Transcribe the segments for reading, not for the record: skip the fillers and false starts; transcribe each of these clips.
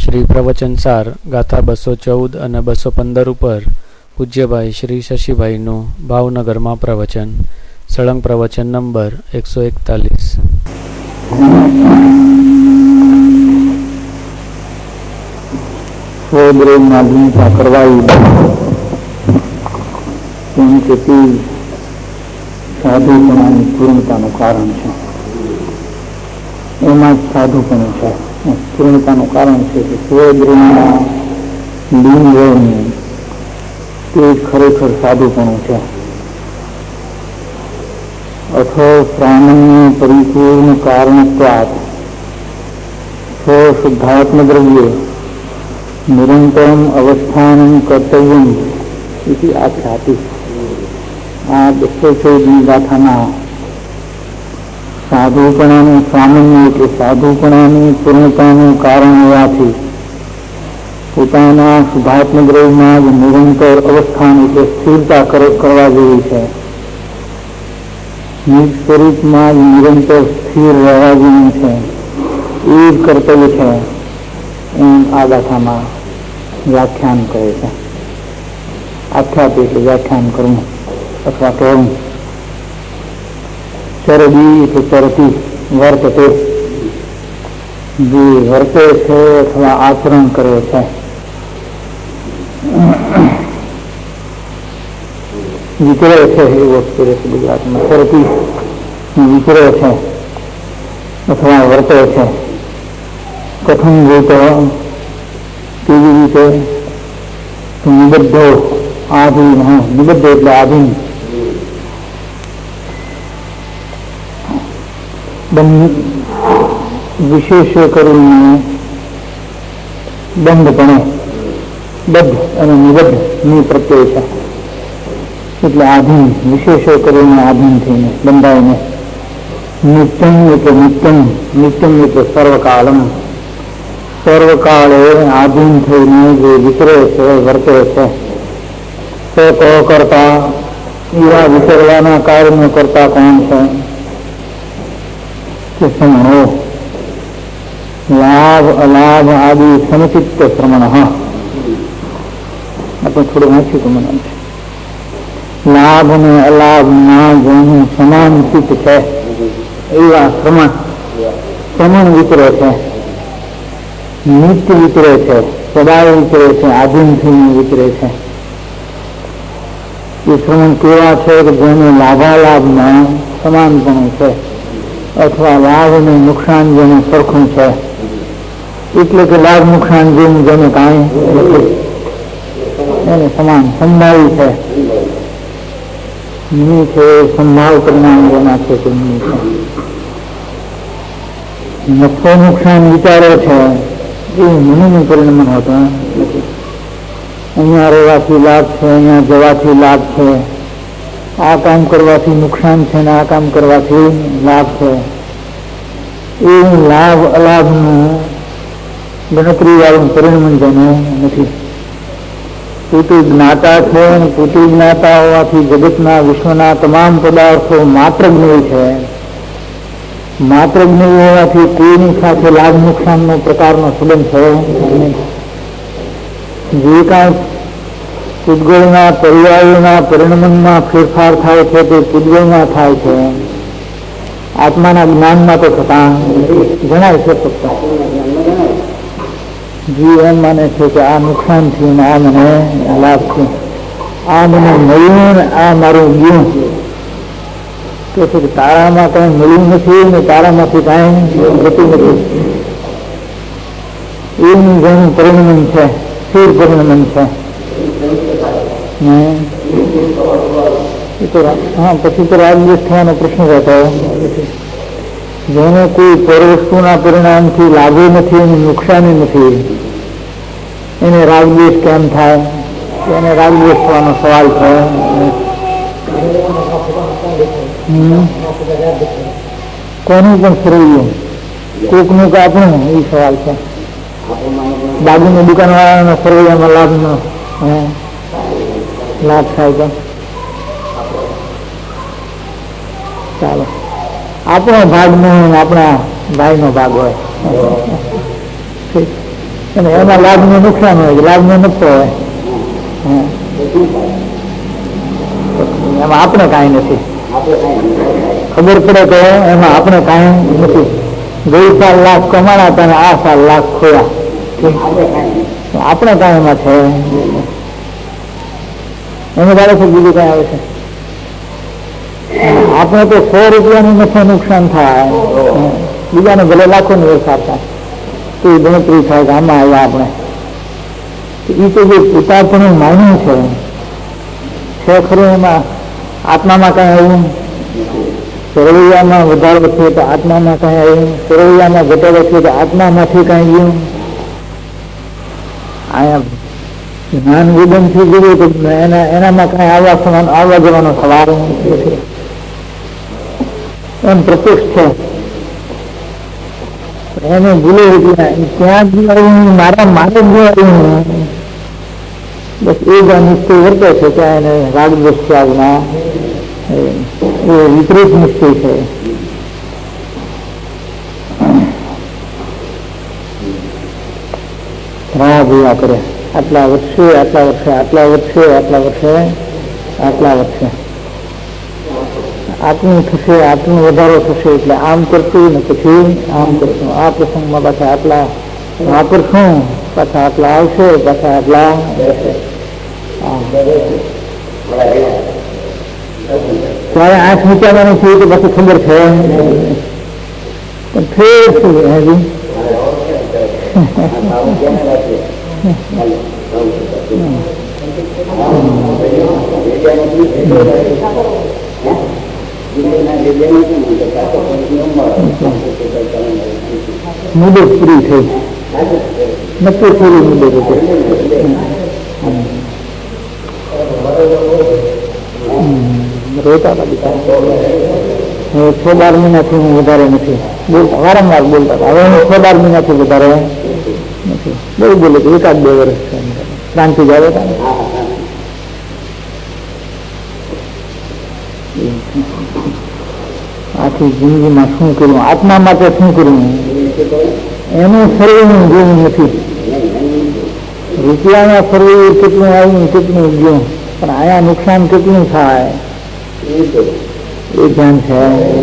શ્રી પ્રવચન સાર ગાથા 214 અને 215 ઉપર પૂજ્યભાઈ શ્રી શશીભાઈનું ભાવનગરમાં પ્રવચન. સળંગ પ્રવચન નંબર 141. સ્વદ્રેવમાં ભૂમિકા કરવાઈ એમ કે તે સાધુપણાની પૂર્ણતાનું કારણ છે. એમાં જ સાધુપણું છે, પૂર્ણતાનું કારણ છે કે સ્વદ્રેવમાં લીન રહેવું તે ખરેખર સાધુપણું છે. અથો પ્રાણન્ય પરિપૂર્ણ કારણત્વાત્ સ્વશુદ્ધાત્મ દ્રવ્ય નિરંતરમ અવસ્થાન કર્તવ્યમ ઇતિ આખ્યાતિ. આ 214ની ગાથાના સાધુપણાનું સામાન્ય કે સાધુપણાની પૂર્ણતાનું કારણ હોવાથી પોતાના શુદ્ધાત્મ દ્રવ્યમાં જ નિરંતર અવસ્થાન એટલે સ્થિરતા કરવા જેવી છે. નિજ સ્વરૂપમાં જ નિરંતર સ્થિર રહેવા જેવું છે. એ જ કર્તવ્ય છે એમ આ ગાથામાં વ્યાખ્યાન કરે છે. આખ્યાત એટલે વ્યાખ્યાન કરવું અથવા કહેવું. ચરદી એટલે ચરતી વર્તતે, જે વર્તે છે અથવા આચરણ કરે છે. વિચરે છે એ વસ્તુ છે ગુજરાતમાં. ચરતી વિચરે છે અથવા વર્તે છે. કથમ રીતે કેવી રીતે? નિબદ્ધો આધીન. નિબદ્ધ એટલે આધીન. વિશેષ કરીને બંધપણે, બદ્ધ અને નિબદ્ધ ની પ્રત્યય છે એટલે આધીન. વિશેષ કરીને આધીન થઈને બંધાઈને. નિત્યમ એટલે નિત્યમ. નિત્યમ એટલે સર્વકાલમ. સર્વકાળે આધીન થઈને જે વિચરે છે, વર્તે છે. તો કરતા એવા વિચરવાના કાર્યનો કરતા કોણ છે? કે સમણો લાભ અલાભ આદિ સમચિત્ત શ્રમણ. આપણે થોડું વાંચ્યું તો મને લાભ અને અલાભમાં જેનું સમાન ચિત્ત છે એવા શ્રમણ વિચરે છે, નિત્ય વિચરે છે, સદાય વિચરે છે, આધીન થઈને વિચરે છે. એ શ્રમણ કેવા છે કે જેને લાભાલાભમાં સમાનપણું છે અથવા લાભ અને નુકસાન જેનું સરખું છે. એટલે કે લાભ નુકસાન જેને કાંઈ નથી, એને સમાન સંભાવી છે. સંભાવ પરિણામ જેના છે તેમની છે. નફો નુકસાન વિચારો છે એ મનનું પરિણામ હોતું નથી. અહીંયા રહેવાથી લાભ છે, અહીંયા જવાથી લાભ છે, આ કામ કરવાથી નુકસાન છે ને આ કામ કરવાથી લાભ છે. એ લાભ અલાભનું ગણતરી વાળું પરિણામ જેનું નથી. પોતે જ્ઞાતા છે અને પોતે જ્ઞાતા હોવાથી જગતના વિશ્વના તમામ પદાર્થો માત્ર જ્ઞેય છે. માત્ર જ્ઞેય હોવાથી કોઈની સાથે લાભ નુકસાનનો પ્રકારનો સંબંધ થયો નહીં. જે કાંઈ પૂતગળના પર્યાયોના પરિણમનમાં ફેરફાર થાય છે તે પૂતગળમાં થાય છે. આત્માના જ્ઞાનમાં તો થતા જણાય છે. ફક્ત જીવ એમ માને છે કે આ નુકસાન થયું ને આ મને લાભ છે, આ મને મળ્યું ને આ મારું ગયું. કે છે કે તારામાં કઈ મળ્યું નથી ને તારામાંથી કાંઈ જતું નથી. એવું જેનું પરિણમન છે, સ્થિર પરિણમન છે. પછી તો રાજદ્વેષ થવાનો પ્રશ્ન રહેતો. જેને કોઈ પરવસ્તુના પરિણામથી લાભે નથી અને નુકસાની નથી એને રાગદ્વેષ કેમ થાય? એને રાગદ્વેષ થવાનો સવાલ છે. કોનું પણ ફરવું, કોકનું કે આપણું, એ સવાલ છે. બાજુની દુકાન વાળાનો ફરવૈયામાં લાભ થાય તો ચાલો. આપણો ભાગ નહીં, આપણા ભાઈનો ભાગ હોય. અને એમાં લાભનું નુકસાન હોય, લાભનો નફો હોય. એમાં આપણે કાંઈ નથી, ખબર પડે તો એમાં આપણે કાંઈ નથી. ગઈ સાલ લાખ કમાણા હતા અને આ સાલ લાખ ખોયા, આપણે કાંઈ એમાં છે એમાં ચાલે છે, બીજું કઈ આવે છે? આપણે તો 100 રૂપિયાનું નફો નુકસાન થાય, બીજાને ભલે લાખોનો વેપાર થાય તો એ ગણતરી થાય કે આમાં આવ્યા આપણે. એ તો જે પિતાપણું માન્યું છે ખરું, એમાં આત્મામાં કઈ આવ્યું? સરવૈયામાં વધારો થયો તો આત્મામાં કઈ આવ્યું? સરવૈયામાં ઘટાડો થયો તો આત્મામાંથી કઈ આવ્યું? અહીંયા જ્ઞાન વિદન થી જોઈએ તો એનામાં કઈ આવવા જવાનો સવાલ નથી. એમ પ્રત્યક્ષ છે, એને ભૂલે ત્યાં જ આવ્યું, મારે જ આવ્યું. બસ એ જ નિશ્ચય વર્તે છે ત્યાં એને રાગદ્વેષ ત્યાગના એ વિપરીત નિશ્ચય છે. રાહ જોયા કરે, આટલા વર્ષે આટલા વર્ષે આટલા વર્ષે આટલા વર્ષે આટલા વર્ષે આટલું થશે, આટલું વધારો થશે એટલે આમ કરશું ને પછી આમ કરશું, આ પ્રસંગમાં પાછા આટલા વાપરશું, પાછા આટલા આવશે, પાછા આટલા રહેશે. ત્યારે આંખ વિચારવાનું છે તો પછી ખબર છે પણ ફેર શું હજી મુદત પૂરી થઈ, નક્કી પૂરી મુદત હતી. રોતા હતા બિચારા. 6-12 મહિનાથી હું વધારે નથી બોલતા, વારંવાર બોલતા હતા. હવે હું 6-12 મહિનાથી વધારે નથી બહુ બોલે છે, 1-2 વર્ષ ક્રાંતિ જ આવે. આખી જિંદગીમાં શું કર્યું, આત્મા માટે શું કર્યું એનું ફરવું જોવું નથી. રૂપિયામાં ફરવું કેટલું આવ્યું કેટલું ગયું, પણ આયા નુકસાન કેટલું થાય એ ધ્યાન છે.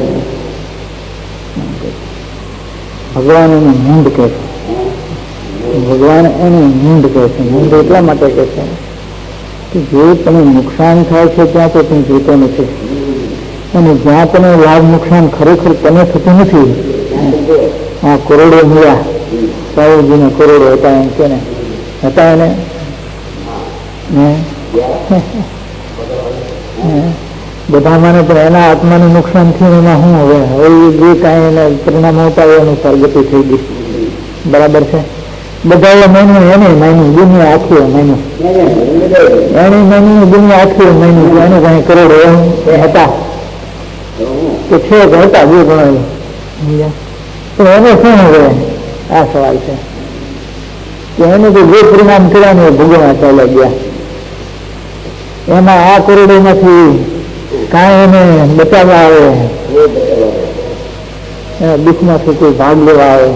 ભગવાન એને મૂંઢ કહે છે, ભગવાન એને મૂંઢ કહે છે. મૂંઢ એટલા માટે કહે છે કે જે તમે નુકસાન થાય છે ત્યાં તો તું જોતો નથી, અને જ્યાં તમે લાભ નુકસાન ખરેખર તને થતું નથી. આ કરોડો મળ્યા, સાહેબજીને કરોડો હતા એમ કે ને હતા એને બધા માને, પણ એના આત્માનું નુકસાન થયું એમાં શું હવે? હવે જે કાંઈ એને પરિણામ આવતા હોય એનું પ્રગતિ થઈ ગઈ, બરાબર છે. બધા માન્યું, એને માન્યું, દુનિયા આખી માન્યું, એને માન્યું, દુનિયા આખી માન્યું એનું કાંઈ કરોડો એમ હતા કે છે કે હતા બે ગણો, પણ એને શું હવે? આ સવાલ છે કે એને તો જે પરિણામ કર્યા ને ભોગવવા ચાલ્યા ગયા. એમાં આ કરોડોમાંથી કાંઈ એને બચાવવા આવે, એના દુઃખમાંથી કોઈ ભાગ લેવા આવે.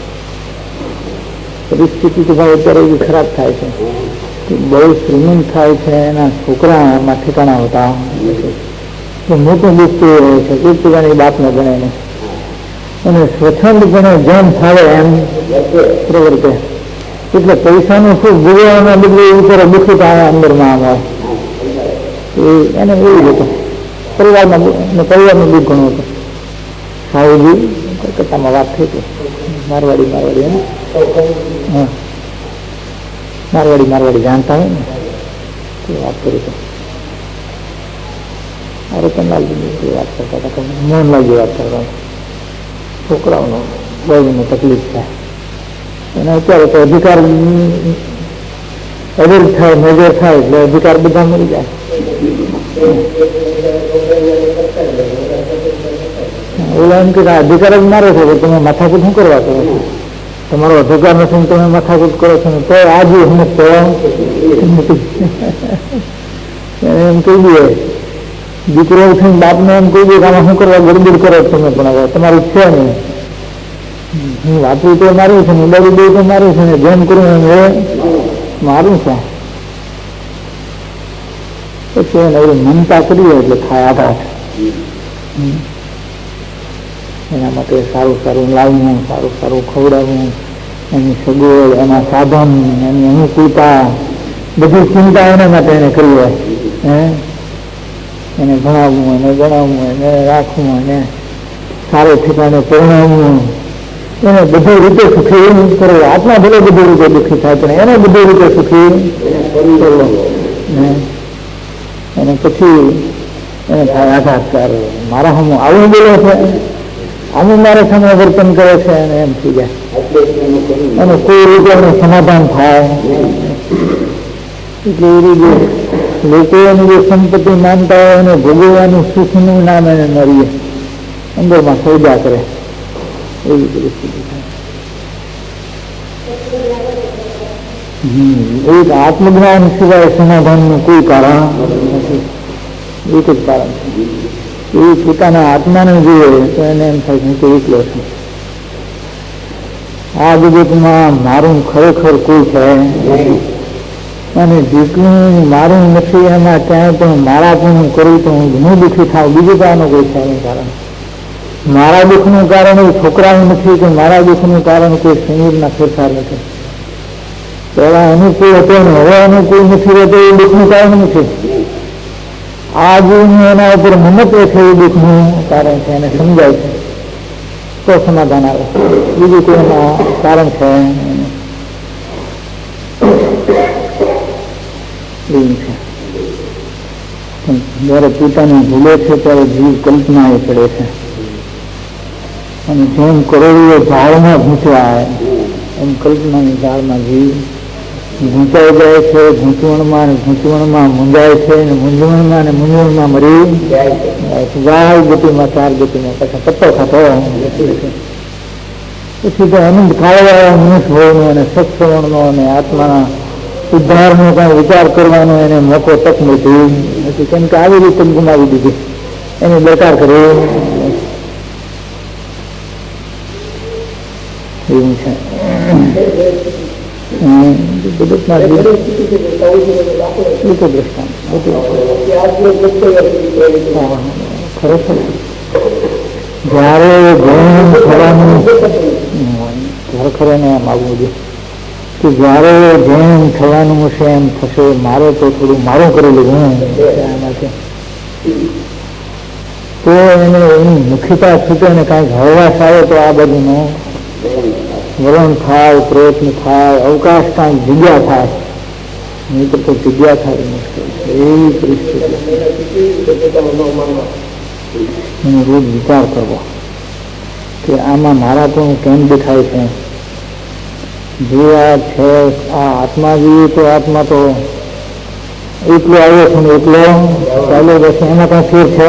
પરિસ્થિતિ તો ભાઈ અત્યારે એવી ખરાબ થાય છે કે બહુ શ્રીમંત થાય છે, એના છોકરા એમાં ઠેકાણા હોતા મોટું દુઃખ તો રહે છે, કોઈ પોતાની બાપને ગણે ને, અને સ્વચ્છંદ ગણે જેમ ફાવે એમ પ્રવર્તે. એટલે પૈસાનું સુખ ભોગવવાના બદલે એવું કરે દુઃખી થાય અંદરમાં આવે એને એવું જ હતું. પરિવારનું દુઃખ ઘણું હતું. સાહુજી કલકત્તામાં વાત થઈ હતી, મારવાડી હા મારવાડી જાણતા હોય ને તે વાત કરી હતી. રતનલાલજી વાત કરતા હતા, મોહનલાલજી વાત કરતા હતા. છોકરાઓનો બહુ તકલીફ થાય અને અત્યારે તો અધિકાર એડલ્ટ થાય, મેજર થાય એટલે અધિકાર બધા મળી જાય. ઓલા એમ કે અધિકાર જ મારો છો, તમે માથાકૂટ શું કરવા કરો છો? તમારો અધિકાર નથી ને તમે માથાકૂટ કરો છો ને તો આજે હિંમત એમ કહી દઈએ. દીકરો થઈને બાપને એમ કહી દે કે આમાં શું કરવા ગડબડ કરો તમે, પણ હવે તમારું છે નહીં. હું વાપરી તો મારું છે ને બરી દઈ તો મારું છે ને જેમ કરું એમ એ મારું છે. પછી એને એવી મમતા કરીએ એટલે થાય આઘાત. એના માટે સારું સારું લાવવું, સારું સારું ખવડાવવું, એની સગવડ, એના સાધન, એની અનુકૂળતા, બધી ચિંતા એના માટે એને કરવી હોય. એને ભણાવવું, એને ગણાવવું, એને રાખવું, એને સારો ઠેકાણે પરણાવવું, એને બધી રીતે સુખી કરવું. આત્મા ભલે બધી રીતે દુઃખી થાય પણ એને બધી રીતે સુખી કરવો. અને પછી એને થાય આઘાતકાર, મારા હમ આવું બોલે છે, આવું મારે સામે વર્તન કરે છે, અને એમ થઈ જાય. અને કોઈ રીતે એનું સમાધાન થાય. એટલે એ રીતે લોકો એની જે સંપત્તિ માનતા હોય એને ભોગવવાનું સુખનું નામ એને મળીએ, અંદરમાં સૌદા કરે, એવી પરિસ્થિતિ થાય. એક આત્મજ્ઞાન સિવાય સમાધાનનું કોઈ કારણ નથી. એક જ કારણ છે. એ પોતાના આત્માને જોઈએ તો એને એમ થાય હું તો એકલો છું, આ જગતમાં મારું ખરેખર કોઈ છે નહીં. અને જેટલું મારું નથી એમાં ક્યાંય પણ મારા પણ કરું તો હું દુઃખી થાવ, બીજું કારનું કોઈ છે એનું કારણ. મારા દુઃખનું કારણ એ છોકરાનું નથી કે મારા દુઃખનું કારણ કોઈ શરીરના ફેરફાર નથી. પહેલા અનુકૂળ હતો ને હવે અનુકૂળ નથી રહેતો એ દુઃખનું કારણ નથી. આ જીવનું એના ઉપર મમત્વ છે એ દુઃખનું કારણ છે, એને સમજાય છે તો સમાધાન આવે. બીજું કોઈ એના કારણ છે જયારે પિતાની ભૂલે છે ત્યારે જીવ કલ્પના એ પડે છે. અને જેમ કરોડીઓ ઝાડમાં ગૂંચવાય એમ કલ્પનાની ઝાડમાં જીવ ગૂંચાઈ જાય છે. ગૂંચવણમાં મૂંઝાય છે, અને મૂંઝવણમાં મરી જાય. ગતિમાં 4 ગતિમાં પાછા પત્તો ખાતો પછી તો અનંત કાળવાળા મનુષ્ય હોવાનો અને સત્સવણનો અને આત્માના ઉદ્ધારનો કઈ વિચાર કરવાનો એને મોકો તક નથી. કેમ કે આવી રીતે ગુમાવી દીધી, એની દરકાર કરી એવું છે. ખરેખર જયારે જૈન થવાનું ખરેખર એને એમ આવવું જોઈએ કે જયારે જૈન થવાનું હશે એમ થશે, મારે તો થોડું મારું કરી લેવું આમાંથી, તો એને એની મુખ્યતા છૂટે ને કાંઈક હળવાશ આવે તો આ બાજુનો વલણ થાય, પ્રયત્ન થાય, અવકાશ કાંઈક જગ્યા થાય. નહીં તો જગ્યા થાય મુશ્કેલ છે. એવી પરિસ્થિતિ એનો રોજ વિચાર કરવો કે આમાં મારા પણ કેમ દેખાય છે. જે આ છે આ આત્મા જોઈએ તો આત્મા તો એટલો આવ્યો છે ને એટલો ચાલો જશે, એમાં કઈ ફેર છે?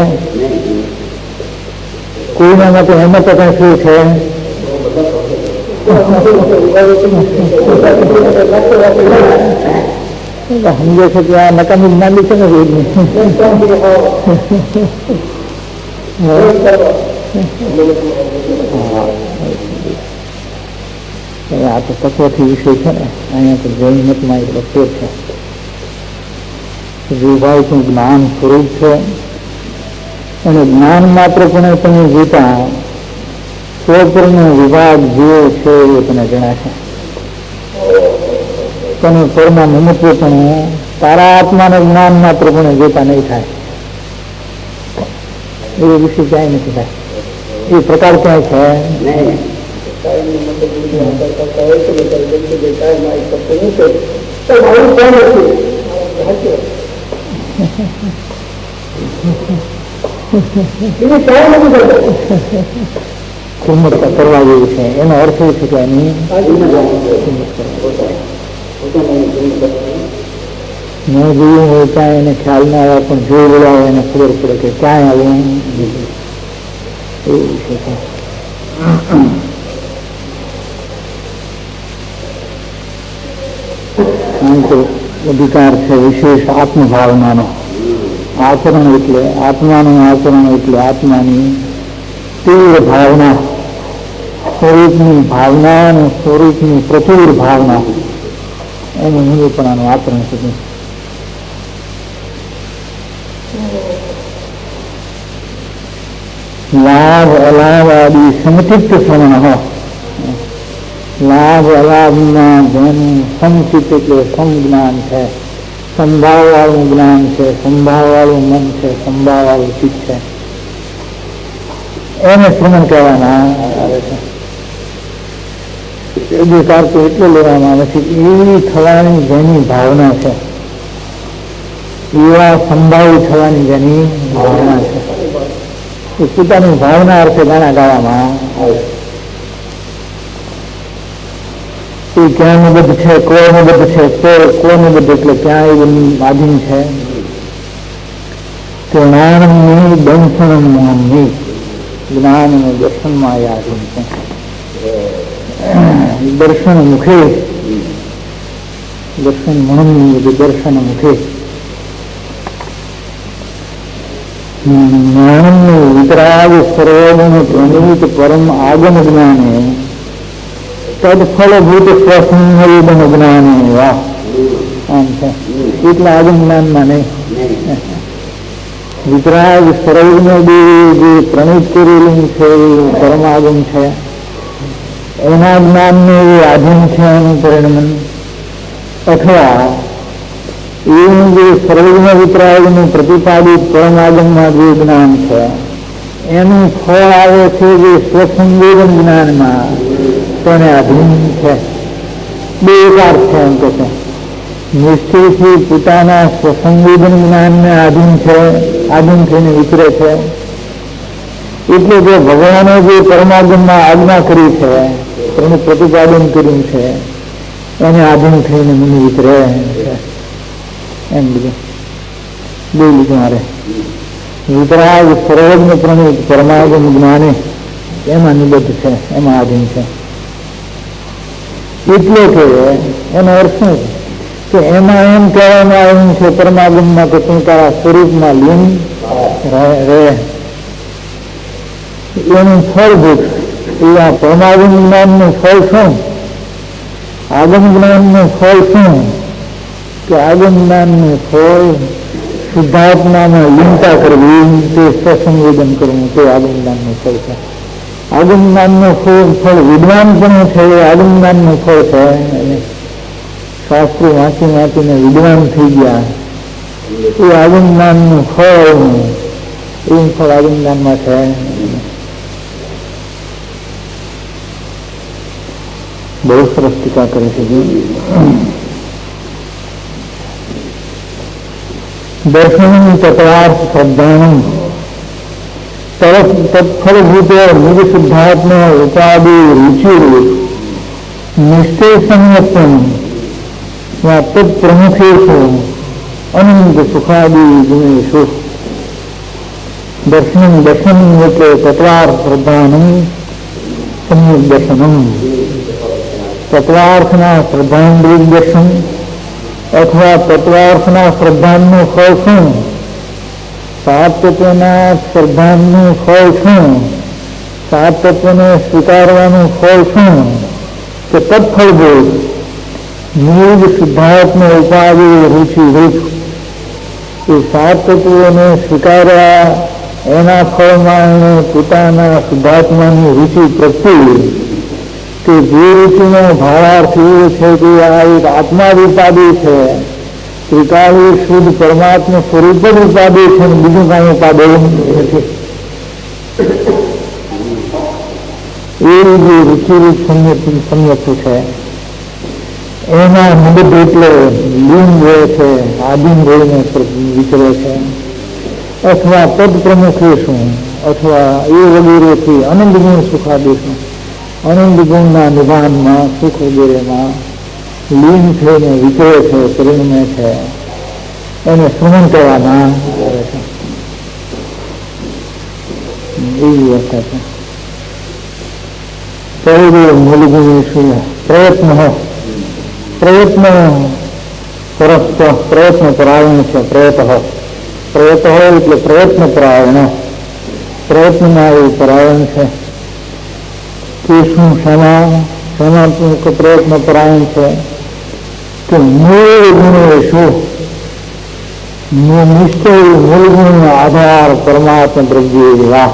કોઈના માટે એમાં તો કઈ ફેર છે? સમજે છે કે આ નકામી જ્ઞાની છે ને રોજની. આ તો તત્વથી વિષય છે ને, અહીંયા તો જૈન મતમાં એક ફેર છે. વિભાવનું જ્ઞાન સ્વરૂપ છે અને જ્ઞાન માત્ર પણ તમે જોતા સ્વપરનો વિભાગ જે છે એ તને જણાશે. તને પરમાં મમત્વ પણ તારા આત્માને જ્ઞાન માત્ર પણ જોતા નહીં થાય. એ વિષય ક્યાંય નથી થાય. એ પ્રકાર ક્યાંય છે નહીં. કિંમત કરવા જેવી છે. એનો અર્થ એ છે કે એની ન જોયું હોય ત્યાં એને ખ્યાલ ના આવે, પણ જોઈ રહ્યા હોય એને ખબર પડે કે ક્યાંય આવું એવું છે. અધિકાર છે વિશેષ આત્મભાવનાનો. આચરણ એટલે આત્માનું આચરણ એટલે આત્માની તીવ્ર ભાવના સ્વરૂપની ભાવના અને સ્વરૂપની પ્રચુર ભાવના એનું નિરૂપણાનું આચરણ સુધી લાભ અલાભ આદિ સમચિત્ત શ્રવણ. લાભ અલાભના જેનું સમચિત્ત એટલે સમજ્ઞાન છે, સંભાવ વાળું જ્ઞાન છે, સંભાવ વાળું મન છે, સંભાવ વાળું ચિત્ત છે, એને શ્રવણ કહેવામાં આવે છે. અધિકાર તો એટલો લેવામાં આવે છે એવી થવાની જેની ભાવના છે, એવા સંભાવી થવાની જેની ભાવના છે, એ પોતાની ભાવના અર્થે ગાણા ગાવામાં આવે. એ ક્યાંનું બધું છે, કોનું બધું છે, કોનું બધું એટલે ક્યાં એવું આધીન છે. જ્ઞાનની દંશનની જ્ઞાન અને દર્શનમાં એ આધીન છે. દર્શન મુખે દર્શન મનની દર્શન મુખે જ્ઞાનનું વિતરાગ સર્વગુણ પ્રણિત પરમ આગમ જ્ઞાને તદફળભૂત સ્વસંવેદન જ્ઞાને. વાહ, આમ છે એટલા આગમ જ્ઞાનમાં નહીં. વિતરાગ સર્વગુણ જે પ્રણિત કરેલું છે એ પરમ આગમ છે, એના જ્ઞાનને એ આધીન છે એનું પરિણમન, અથવા એવું જે સર્વજ્ઞ વિતરાગનું પ્રતિપાદિત પરમાગમમાં જે જ્ઞાન છે એનું ફળ આવે છે જે સ્વસંવેદન જ્ઞાનમાં તેને આધીન છે. બે અર્થ છે એમ કે છે. નિશ્ચયથી પોતાના સ્વસંવેદન જ્ઞાનને આધીન છે, આધીન થઈને વિતરે છે. એટલે કે ભગવાને જે પરમાગમમાં આજ્ઞા કરી છે, એનું પ્રતિપાદન કર્યું છે, એને આધીન થઈને મને વિતરે છે. એમ બધું બે લીધું મારે. વિતરાગ સર્વજ્ઞ પ્રણિત પરમાગમ જ્ઞાને એમાં નિબદ્ધ છે, એમાં આધીન છે. એટલે કે એનો અર્થ શું છે કે એમાં એમ કહેવામાં આવ્યું છે પરમાગમમાં કે તું તારા સ્વરૂપમાં લીન રહે. એનું ફળભૂત એવા પરમાગમ જ્ઞાનનું ફળ શું, આગમ જ્ઞાનનું ફળ શું, કે આગમ જ્ઞાનનું ફળ શુદ્ધાત્મામાં લીનતા કરવી, તે સ્વસંવેદન કરવું, તે આગમ જ્ઞાનનું ફળ છે. આગમ જ્ઞાનનું ફળ વિદ્વાનપણું છે, એ આગમ જ્ઞાનનું ફળ છે. શાસ્ત્રો વાંચી વાંચીને વિદ્વાન થઈ ગયા, એ આગમ જ્ઞાનનું ફળ, એવું ફળ આગમ જ્ઞાનમાં છે. બહુ સરસ ટીકા કરે છે. દર્શન તત્વાર્થ શ્રદ્ધાનું તત્ફળભૂત નિજ શુદ્ધાત્મ ઉપાધિ રુચિરૂપ નિશ્ચય સંયત્ન તત્પ્રમુખેશુ અનંત સુખાદિ ગુણેશુ. દર્શન એટલે તત્વાર્થ શ્રદ્ધાનું સમ્યક દર્શનમ. તત્વાર્થના શ્રદ્ધાનું દર્શન અથવા તત્વાર્થના શ્રદ્ધાનું ફળ શું, સાત તત્વના શ્રદ્ધાનું ફળ શું, સાત તત્વને સ્વીકારવાનું ફળ શું, કે તત્ફળભૂત નિજ શુદ્ધાત્મ ઉપાધિ રુચિ રૂપ. એ સાત તત્વોને સ્વીકાર્યા એના ફળમાં એને પોતાના શુદ્ધાત્માની રુચિ પ્રગટી. કે જે રુચિનો ભાવાર્થ એવો છે કે આ એક આત્મા ઉપાધિ છે, ત્રિકાળી શુદ્ધ પરમાત્મા સ્વરૂપ જ ઉપાધિ છે, બીજું કાંઈ ઉપાધિ નથી. એ જે રુચિરૂપ સંયત છે એના નિબદ્ધ એટલે લીન રહે છે, આધીન રહીને વિચરે છે. અથવા પદ પ્રમુખે શું, અથવા એ વગેરેથી અનંત ગુણ સુખાદેશું, અનંત ગુણના નિભાનમાં સુખ વગેરેમાં લીન થઈને વિચરે છે, પરિણમે છે, એને શ્રવણ કહેવામાં આવે છે. એવી વ્યવસ્થા છે. પહેલું મૂળગુણ શું પ્રયત્ન પ્રયત્ન પરાયણ છે. પ્રયત હોય એટલે પ્રયત્ન પરાયણ, પ્રયત્નમાં એવું પરાયણ છે. કે શું શેમાં પ્રયત્ન પરાયણ છે કે મૂળ ગુણ એ શું? નિશ્ચય મૂળ ગુણનો આધાર પરમાત્મા દ્રવ્ય એવા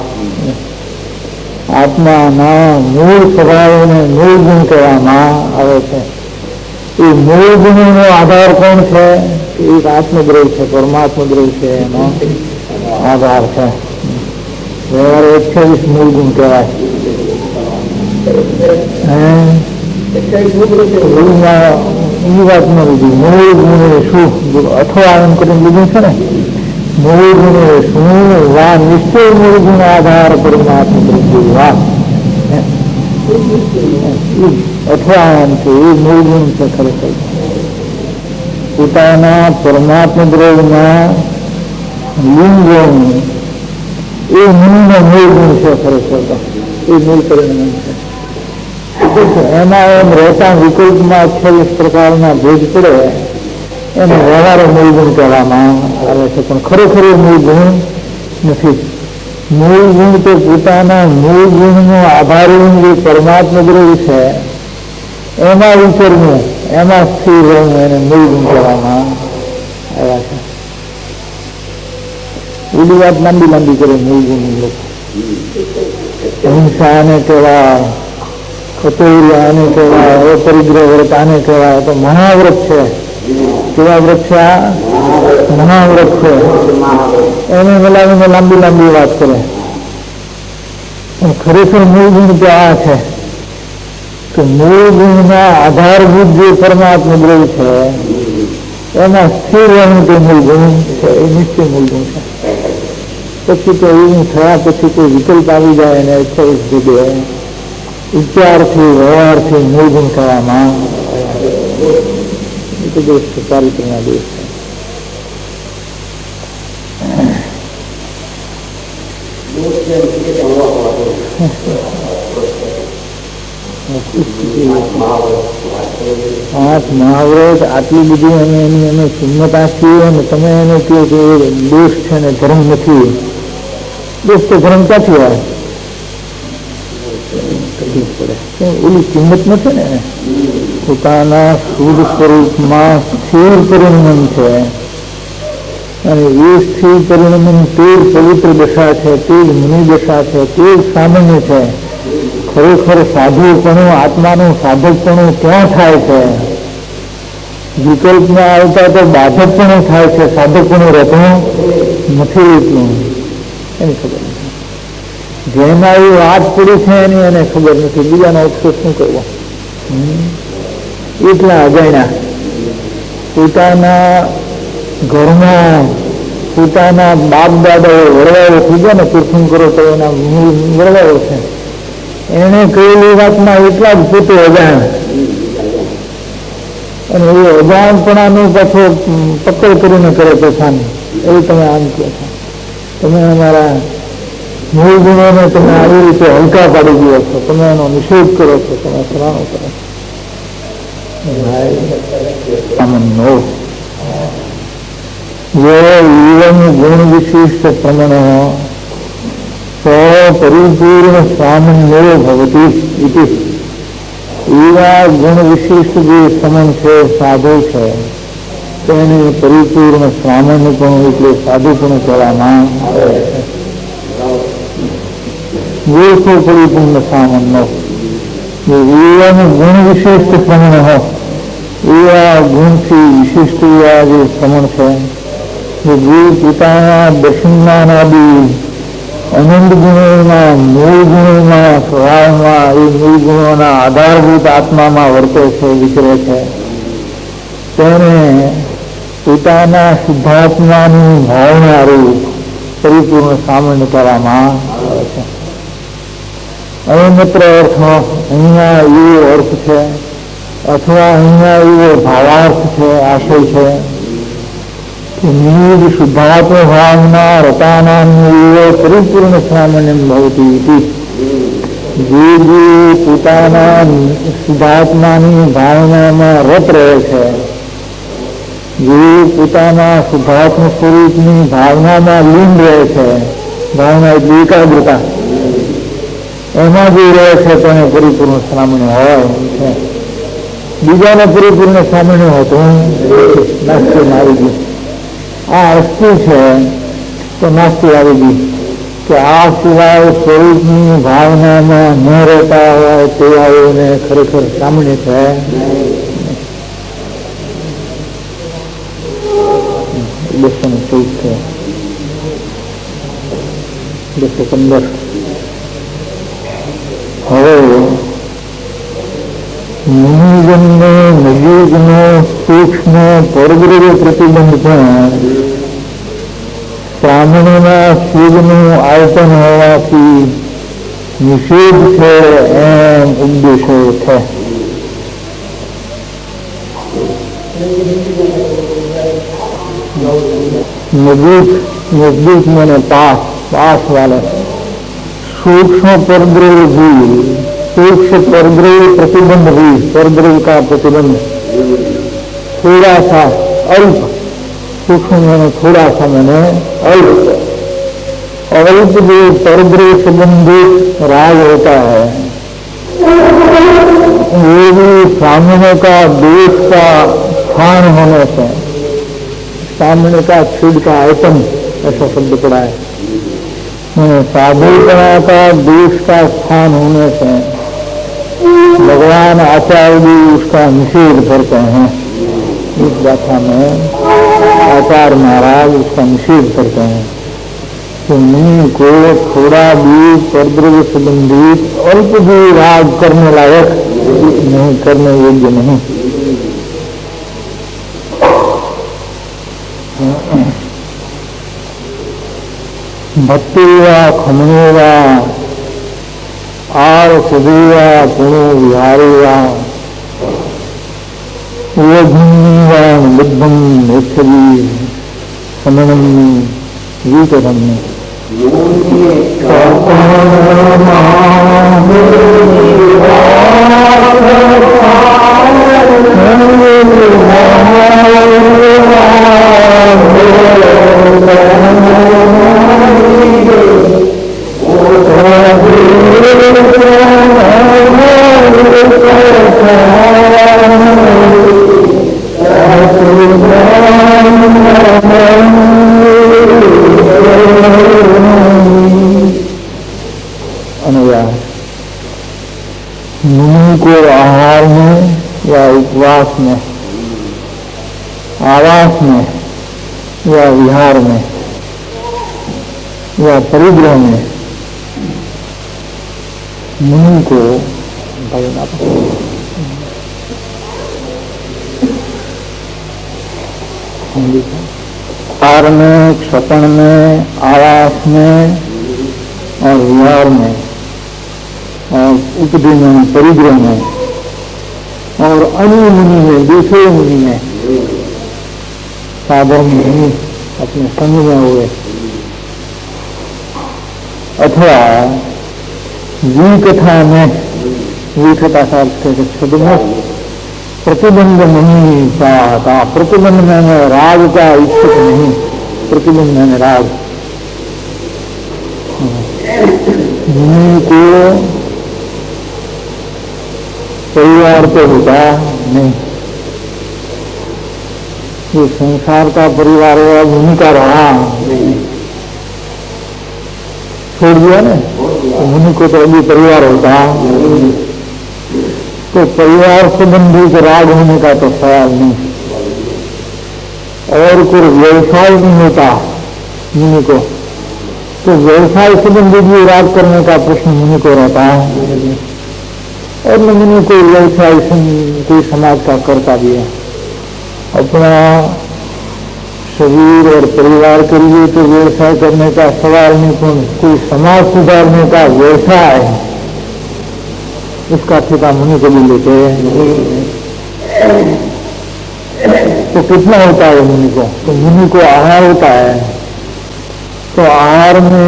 આત્માના મૂળ સ્વભાવને મૂળ ગુણ કહેવામાં આવે છે. એ મૂળ ગુણનો આધાર કોણ છે? એક આત્મદ્રવ્ય છે, પરમાત્મા દ્રવ્ય છે, એનો આધાર છે. વ્યવહાર 28 મૂળ ગુણ કહેવાય. એ વાત ન લીધી. મૂળ ગુણ એ શું અથવા એમ કરીને લીધું છે ને. મૂળ ગુણ એ શું? વા નિશ્ચય મૂળ ગુણ આધાર પરમાત્મા દ્રવ્ય વા અથવા એમ છે. એ મૂળ ગુણ છે ખરેખર પોતાના પરમાત્મા દ્રવ્યના લિંગોનું એ મુનિનો મૂળ ગુણ છે. ખરેખર એ મૂળ પરિણામ છે. એમાં એમ રહેતા વિકલ્પમાં 28 પ્રકારના ભેદ પડે એને વ્યવહારે મૂળ ગુણ કહેવામાં આવે છે. પણ ખરેખર એ મૂળ ગુણ નથી. મૂળ ગુણ તો પોતાના મૂળ ગુણનો આભારી જે પરમાત્મા દ્રવ્ય છે એમાં વિચરવું, એમાં સ્થિર રહેવું એને મૂળ ગુણ કહેવામાં આવ્યા છે. એવી વાત લાંબી કરે મૂળ ગુણ લોકો. અહિંસાને કહેવાય, કતોરિયાને કહેવાય, અપરિગ્રહ વ્રત આને કહેવાય. તો મહાવ્રત છે. કેવા વ્રત છે? આ મહાવ્રત છે. એને મિલાવીને લાંબી વાત કરે. ખરેખર મૂળ ગુણ તો આ છે કે મૂળ ગુણના આધારભૂત જે પરમાત્મા દ્રવ્ય છે એમાં સ્થિર રહેવું તે મૂળ ગુણ છે. એ નિશ્ચય મૂળ ગુણ છે. પછી તો એવું થયા પછી કોઈ વિકલ્પ આવી જાય અને 28 જગ્યાએ વિચારથી વ્યવહારથી મૂળ ગુણ કરવામાં એ તો દેશ છે, ચારિત્રના દેશ છે. મહાવ્રત આટલી બધી અમે એની અમે કિંમત આપીએ અને તમે એને કહો કે દોષ છે ને ધર્મ નથી. દોષ તો ધર્મ ક્યાંથી આવે? પડે ઓલી કિંમત નથી ને. પોતાના શુદ્ધ સ્વરૂપમાં સ્થિર પરિણમન છે અને એ સ્થિર પરિણમન તે જ પવિત્ર દશા છે, તે જ મુનિ દશા છે, તે જ સામાન્ય છે. ખરેખર સાધુપણું આત્માનું સાધકપણું ક્યાં થાય છે? વિકલ્પમાં આવતા તો બાધકપણું થાય છે, સાધકપણું રહેતું નથી રહેતું. એની ખબર નથી. જેમાં એ વાત પડી છે એની એને ખબર નથી. બીજાનો અફસોસ શું કરવો? એટલા અજાણ્યા. પોતાના ઘરમાં પોતાના બાપ દાદાઓ વડવાઓ થઈ ગયા ને, તીર્થન કરો તો એના વડવાઓ છે, એને કહેલી વાતમાં એટલા જ પોતે અજાણ. અને એ અજાણપણાનું પાછો પકડ કરીને કરે પછાને. એવું તમે આમ કહો છો. તમે અમારા મૂળ ગુણોને તમે આવી રીતે હલકા પાડી દો છો, તમે એનો નિષેધ કરો છો, તમે સરાહનો કરો છો. ગુણ વિશિષ્ટ પ્રમાણ પરિપૂર્ણ સામાન્ય ભવતી ઇતિ. એવા ગુણ વિશિષ્ટ જે સમન છે, સાધુ છે, તેને પરિપૂર્ણ સામાન્યપણું એટલે સાધુપણું કહેવામાં આવે છે. જે પરિપૂર્ણ સામાન્ય એવાનું ગુણ વિશિષ્ટ પ્રમાણ હોય એવા ગુણથી વિશિષ્ટ એવા જે સમણ છે, જે પોતાના દર્શનાદિ અનંત ગુણોના મૂળ ગુણોના સ્વભાવમાં એ મૂળ ગુણોના આધારભૂત આત્મામાં વર્તે છે, વિચરે છે. તેને પોતાના શુદ્ધાત્માની ભાવના રૂપ પરિપૂર્ણ સામાન્ય કરવામાં આવે છે. અન્યત્ર અર્થ અહીંયા એવો અર્થ છે અથવા અહીંયા એવો ભાવાર્થ છે, આશય છે કે નિજ શુદ્ધાત્મ ભાવના રતાનામ પરિપૂર્ણ સામાન્ય ભવતી હતી. જે જે પોતાના શુદ્ધાત્માની ભાવનામાં રત રહે છે, જે પોતાના શુદ્ધાત્મ સ્વરૂપની ભાવનામાં લીન રહે છે, ભાવના એટલે એકાગ્રતા, એમાં જે રહે છે તેને પરિપૂર્ણ સામાન્ય હોય છે. બીજાને પરિપૂર્ણ સામાન્ય હતું નાસ્તિમાં આવી ગયું. આ અસ્થિ છે તો નાસ્તિ આવી ગઈ કે આ સિવાય સ્વરૂપની ભાવનામાં ન રહેતા હોય તેવાઓને ખરેખર સામાન્ય છે. 214 છે. 215. હવે મુનિજનનો નિયુગનો સૂક્ષ્મ પરબ્રહ્મ પ્રતિબંધ પણ બ્રાહ્મણોના શિવનું આયતન હોવાથી નિષેધ છે એમ ઉપદેશો છે. नजदीक मैंने पास वाले सूक्ष्म परद्रव्य भी सूक्ष्म परद्रव्य प्रतिबंध भी परद्रव्य का प्रतिबंध थोड़ा सा अल्प सूक्ष्म मैंने थोड़ा सा मैंने अल्प जो परद्रव्य संबंधित राग होता है वो भी सामने का देश का स्थान होने से सामने का क्षुद का आयतन ऐसा शब्द पड़ा है. साधुपना का देश का स्थान होने से भगवान आचार्य भी उसका निषेध करते हैं. इस व्याख्या में आचार्य महाराज उसका निषेध करते हैं कि मुनि को थोड़ा भी परद्रव्य संबंधित अल्प भी राग करने लायक नहीं, करने योग्य नहीं. भक्तिवा खमणेवा आर सुदेवा पुणे विहारेवा उवधुन्नीवा बुद्धम नेच्छवी समणम वीतधम मुनि को आहार में या उपवास में, आवास में या विहार में या परिग्रह में मुनि को आहार में, क्षपण में, आवास में और विहार में और उपदेश में, परिग्रह में और अन्य मुनि में, दूसरे मुनि में, साधारण मुनि अपने संग में हुए अथवा विकथा में, विकथा का शब्द में प्रतिबंध नहीं चाहता. प्रतिबंध मैंने राग का इच्छुक नहीं, प्रतिबंध मैंने राग. मुनि को परिवार तो होता नहीं. ये संसार का परिवार है, मुनि का रहा छोड़ दिया ना, तो मुनि को तो अभी परिवार होता. तो परिवार संबंधी राग होने का तो सवाल नहीं. और कोई व्यवसाय नहीं होता मुनि को, तो व्यवसाय संबंधी भी राग करने का प्रश्न मुनि को रहता है. और न मुनि कोई व्यवसाय कोई समाज का करता भी है. अपना शरीर और परिवार के लिए तो व्यवसाय करने का सवाल नहीं, पर कोई समाज सुधारने का व्यवसाय है उसका ठेका मुनि को भी लेते हैं. तो कितना होता है मुनि को? तो मुनि को आहार होता है, तो आहार में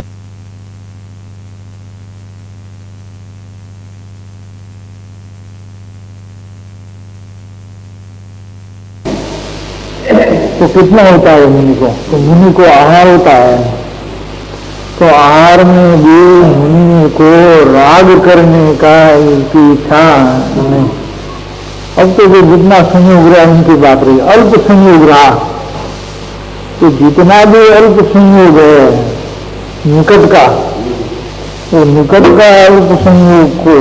तो कितना होता है मुनि को? तो मुनि को आहार होता है, तो आहार में भी मुनि को राग करने का की इच्छा नहीं। अब तो जो जितना संयोग रहा उनकी बात रही, अल्प संयोग रहा, तो जितना भी अल्प संयोग है निकट का, तो निकट का अल्प संयोग को,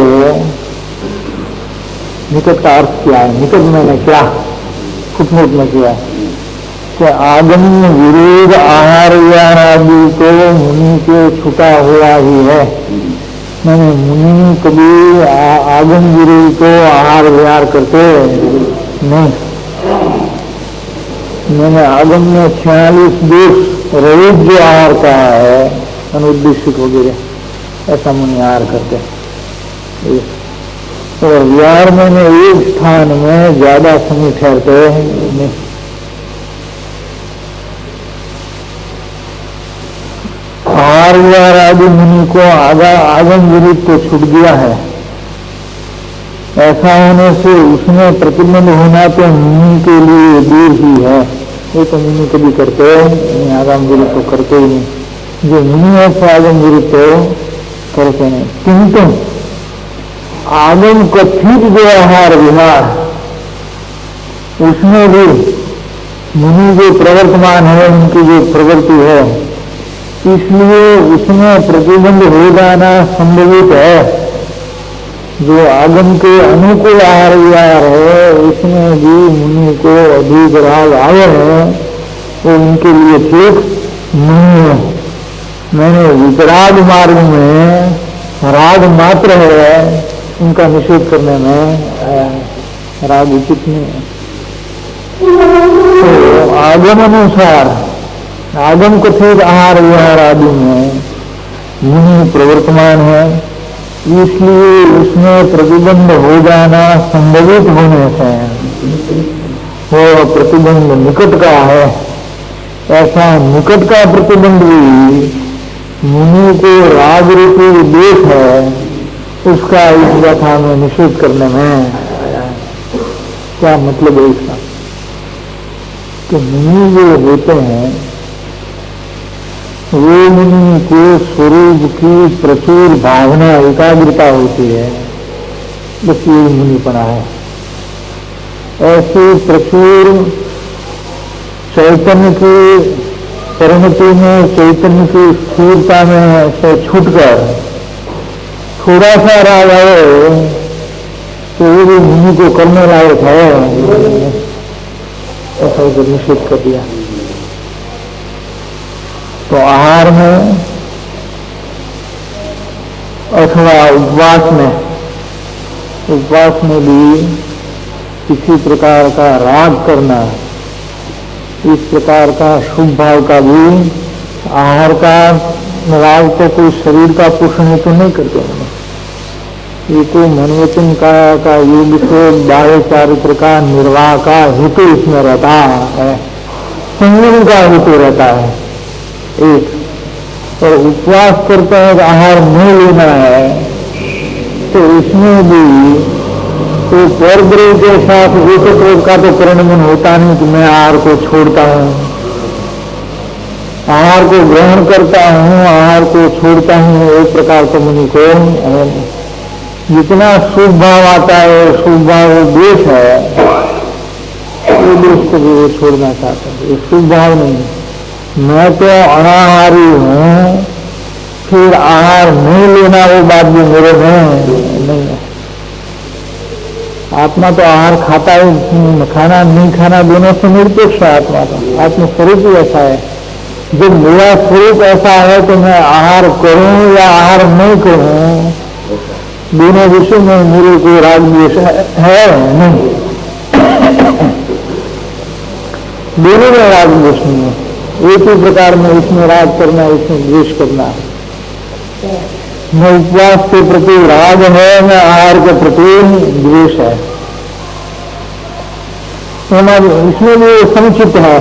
निकट का अर्थ क्या है, निकट मैंने क्या फुटनोट में किया कि आगम्य विरोध आहार विहार आदि तो मुनि के छुटा हुआ ही है। मैंने मुनि कभी आगम विरोध को आहार विहार करते नहीं। मैंने आगम में 46 दोष रहित जो आहार का है अनुद्देशित वगैरह ऐसा मुनि आहार करते हैं। और विहार में एक स्थान में ज्यादा समय ठहरते नहीं। आहार विहार आदि मुनि को आगम विरुद्ध को छूट गया है। ऐसा होने से उसमें प्रतिबंध होना तो मुनि के लिए दूर ही है। ये तो मुनि कभी करते हैं, आगम विरुद्ध तो करते ही नहीं। जो मुनि है तो आगम विरुद्ध तो करते नहीं। किंतु आगम कथित जो आहार विहार उसमें भी मुनि जो प्रवर्तमान है, उनकी जो प्रवृत्ति है, इसलिए उसमें प्रतिबंध हो जाना संभवित है। जो आगम के अनुकूल आहार विहार है उसमें भी मुनि को अधिक राग आए हैं, वो उनके लिए ठीक नहीं है। मैंने वितराग मार्ग में राग मात्र है, उनका निषेध करने में राग उचित नहीं है। तो आगम अनुसार आगम कथित आहार विहार आदि में मुनि प्रवर्तमान है, इसलिए उसमें प्रतिबंध हो जाना संभवित होने से वो प्रतिबंध निकट का है। ऐसा निकट का प्रतिबंध भी मुनि को राग रूपी दोष है, उसका इस व्यथा में निषेध करने में क्या मतलब है इसका कि मुनि जो होते हैं वो मुनि को स्वरूप की प्रचुर भावना एकाग्रता होती है, बस ये मुनिपना है। ऐसे प्रचुर चैतन्य की परिणति में, चैतन्य की स्थिरता में से छूटकर थोड़ा सा राग आए तो वो भी मुनि को करने लायक है, ऐसा उधर निषेध कर दिया। तो आहार में अथवा उपवास में भी किसी प्रकार का राग करना, इस प्रकार का शुभ भाव का भी आहार का राग तो कोई शरीर का पोषण तो नहीं करते हैं, ये कोई मनोवचन का योग से बाह्य चारित्र का निर्वाह का हेतु इसमें रहता है, संयम का हेतु रहता है एक। और उपवास करते हैं आहार नहीं लेना है तो इसमें भी तो परद्रव्य के साथ एकत्व का तो परिणमन होता नहीं कि मैं आहार को छोड़ता हूँ, आहार को ग्रहण करता हूँ, आहार को छोड़ता हूँ, एक प्रकार का मुनि को जितना शुभ भाव आता है, शुभ भाव दोष है, वो दोष को भी वो छोड़ना चाहता है। ये शुभ भाव नहीं, मैं तो अनाहारी हूँ, फिर आहार नहीं लेना वो बात भी मेरे में नहीं है। आत्मा तो आहार खाता है, खाना नहीं खाना दोनों से निरपेक्ष है आत्मा तो, आत्म स्वरूप ही ऐसा है। जब मेरा स्वरूप ऐसा है तो मैं आहार करूं या आहार नहीं करूं, दोनों विषय में मेरे को राग द्वेष है नहीं, दोनों में राग द्वेष नहीं है। एक ही प्रकार में इसमें राग करना, इसमें द्वेष करना। न उपवास के प्रति राग है, न आहार के प्रति द्वेष है। इसमें भी समुचित है,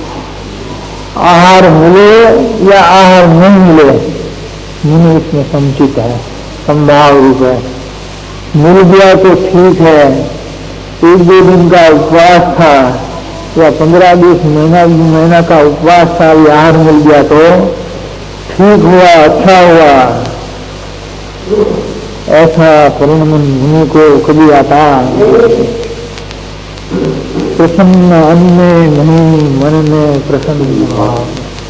आहार मिले या आहार नहीं मिले, मुनि इसमें समुचित है, संभाव रूप है। मिल गया तो ठीक है, एक दो दिन का उपवास था या 15-20 महीना का उपवास था, आहार मिल गया तो ठीक हुआ, अच्छा हुआ, ऐसा परिणाम मुनि को कभी आता। प्रसन्न अन्य मुनि मन में प्रसन्न भाव,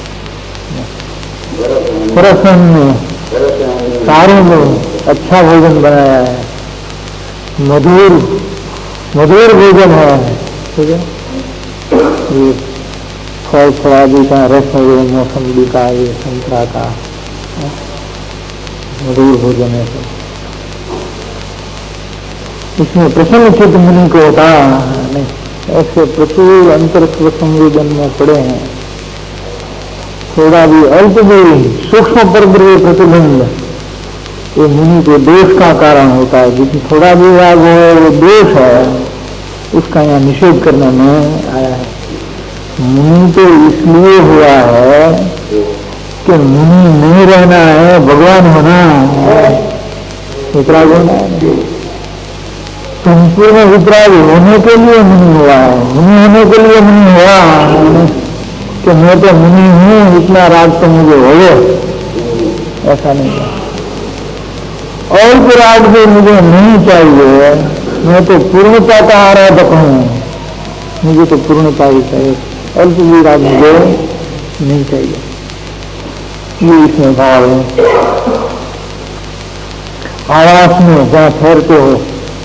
प्रसन्न सारों में अच्छा भोजन बनाया है, मधुर मधुर भोजन है, ठीक है। ये फल फलादि का रस है, मौसमी का, ये संतरा का मधुर भोजन है। इसमें प्रसन्न चित्त मुनि को होता नहीं। ऐसे प्रचुर अंतर संवेदन में पड़े हैं। थोड़ा भी अल्प भी सूक्ष्म परद्रव्य प्रतिबंध ये मुनि के दोष का कारण होता है। जितनी थोड़ा भी राग हो वो दोष है, उसका यहाँ निषेध करने में आया है। मुनि तो इसलिए हुआ है कि मुनि नहीं रहना है, भगवान होना है, वितराग होना है। संपूर्ण वितराग होने के लिए मुनि हुआ है। मुनि होने के लिए मुनि हुआ कि मैं तो मुनि हूँ, इतना राग तो मुझे हो गए, ऐसा नहीं है। और भी राग भी मुझे नहीं चाहिए, मैं तो पूर्णता का आराधक हूँ, मुझे तो पूर्णता ही चाहिए, अल्प भी राग मुझे नहीं चाहिए। ये इसमें भाव है। आवास में जहाँ ठहरते हो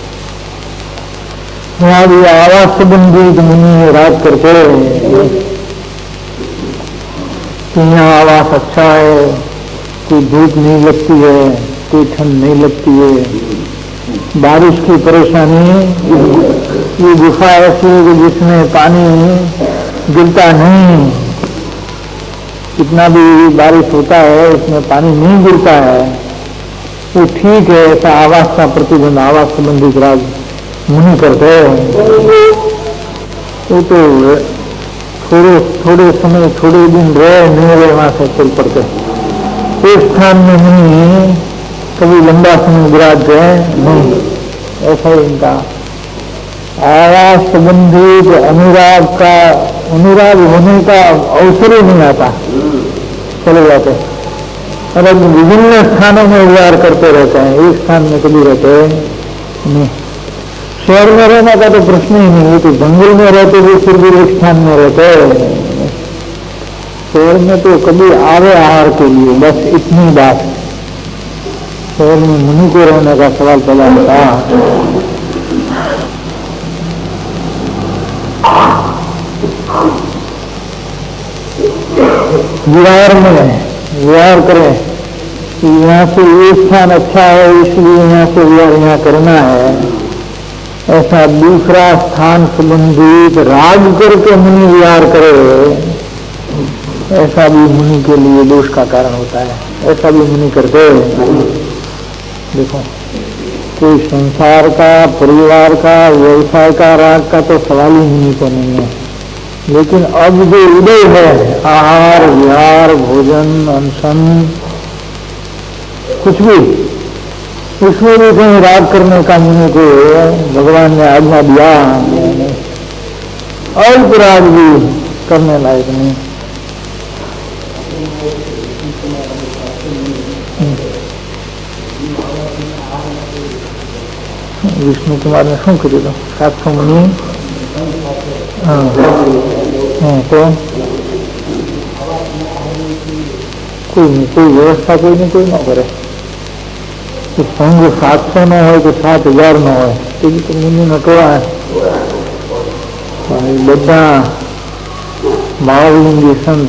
वहाँ भी आवास संबंधित मुनि राग करते हैं कि यहाँ आवास अच्छा है, कोई धूप नहीं लगती है, कोई ठंड नहीं लगती है, बारिश की परेशानी, ये गुफा ऐसी है कि जिसमें पानी गिरता नहीं, कितना भी बारिश होता है उसमें पानी नहीं गिरता है, वो ठीक है। ऐसा आवास का प्रतिबंध आवास संबंधित राग मुनि करते हैं। वो तो थोड़े समय थोड़े दिन रहे नहीं रहे वहां से चल पड़ते। एक स्थान में मुनि कभी लंबा समय विराज गए नहीं, ऐसा ही इनका आवास संबंधित अनुराग होने का अवसर ही नहीं आता, चले जाते। और अब विभिन्न स्थानों में विहार करते रहते हैं, एक स्थान में कभी रहते नहीं। शहर में रहने का तो प्रश्न ही नहीं, तो जंगल में रहते हुए फिर भी एक स्थान में रहते। शहर में तो कभी आवे आहार के लिए, बस इतनी बात। शहर में मुनि को रहने का सवाल पैदा होता। विहार करें कि यहाँ से ये स्थान अच्छा है इसलिए यहाँ से विहार यहाँ करना है, ऐसा दूसरा स्थान संबंधित राग करके मुनि विहार करे, ऐसा भी मुनि के लिए दोष का कारण होता है। ऐसा भी मुनि करते हैं। देखो, कोई संसार का, परिवार का, व्यवसाय का राग का तो सवाल ही मुनि को नहीं है, लेकिन अब जो उदय है आहार विहार भोजन अनशन कुछ भी, उसमें भी कहीं राग करने का मुनि को भगवान ने आज्ञा दिया। अल्प राग भी करने लायक नहीं। विष्णु कुमार ने शू करू तो 700 मुनि तो कोई व्यवस्था कोई नहीं, कोई न करे। तो संघ 700 न हो तो 7000 न हो, तो मुनि न टोळा है। બધા ભાવલિંગી સંત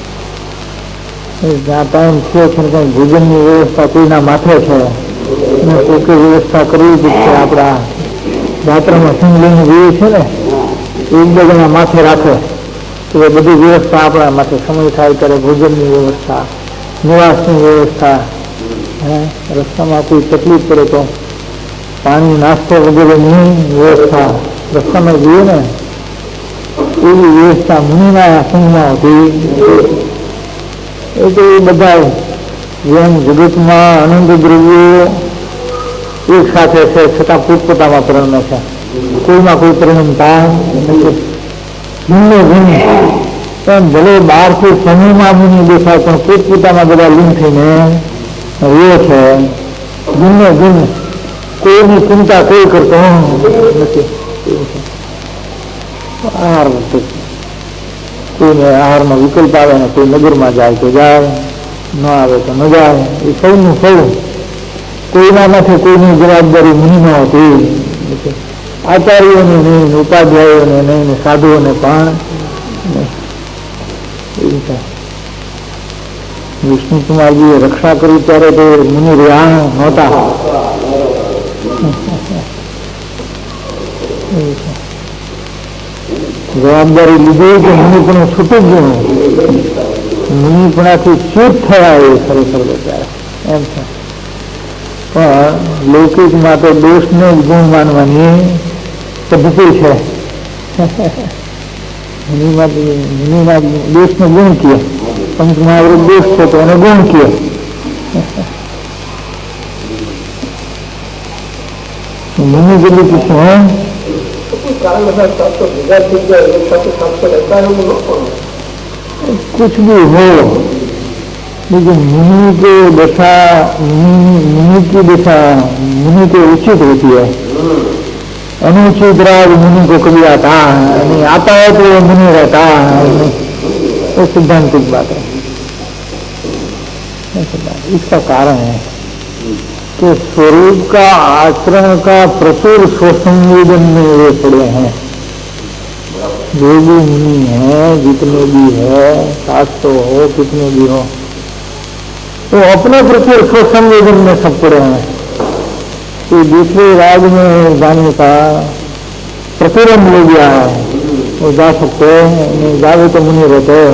જ્યાં ટાઈમ થયો છે કઈ ભોજનની વ્યવસ્થા કોઈના માથે છે ને કોઈ વ્યવસ્થા કરવી પડશે। આપણા જાત્રામાં સિંહ લઈને જઈએ છે ને, એક બે જણા માથે રાખે તો એ બધી વ્યવસ્થા આપણા માથે સમય થાય ત્યારે ભોજનની વ્યવસ્થા, નિવાસની વ્યવસ્થા, રસ્તામાં કોઈ તકલીફ પડે તો પાણી નાસ્તો વગેરેની વ્યવસ્થા રસ્તામાં જોઈએ ને, એવી વ્યવસ્થા મુનિના સંઘમાં હતી। એ તો એ બધા જેમ જગતમાં અનંત દ્રવ્યો એક સાથે છે છતાં પોતપોતામાં પરિણમે છે, કોઈમાં કોઈ પરિણમતા નથી। ભિન્ન ભિન્ન ભલે બહારથી સમૂહમાં મુનિ દેખાય પણ પોતપોતાના બધા લીન થઈને રહ્યો છે. ગુણને ગુણ કોઈની ચિંતા કોઈ કરતો નથી. આહાર કોઈને આહારનો વિકલ્પ આવે ને કોઈ નગરમાં જાય તો જાય, ન આવે તો ન જાય. એ સૌનું સૌ, કોઈના માટે કોઈની જવાબદારી મુનિ ન હતી. આચાર્યોને નહીં, ઉપાધ્યાયોને નહીં, સાધુઓને પણ વિષ્ણુકુમારજીએ રક્ષા કરી ત્યારે તો મુનિ રહ્યા નહોતા. જવાબદારી લીધી કે મુનિપણું છૂટું ગયું, મુનિપણાથી ચૂપ થયા એ ખરેખર બચારા એમ છે. પણ લૌકિકમાં તો દોષને જ ગુણ માનવાની પદ્ધતિ છે. મુનિમાં દોષને ગુણ કહે, પંચમહાવૃત દોષ છે તો એને ગુણ કહે. मुनि के लिए किसी हैं कुछ भी हो, लेकिन मुनि के दशा, मुनि की दशा मुनि के उचित होती है. अनुचित राग मुनि को कभी आता है नहीं, आता है तो मुनि रहता है. वो सिद्धांतिक बात है. इसका कारण है कि स्वरूप का आचरण का प्रचुर स्वसंवेदन में वे पड़े हैं. जो भी मुनि है, जितने भी है, शास्त्र हो, कितने भी हो, तो अपने प्रचुर स्वसंवेदन में सब पड़े हैं. कि दूसरे राज्य में जाने का प्रचुरन ले गया है, वो जा सकते हैं, नहीं जावे तो मुनि रहते हैं.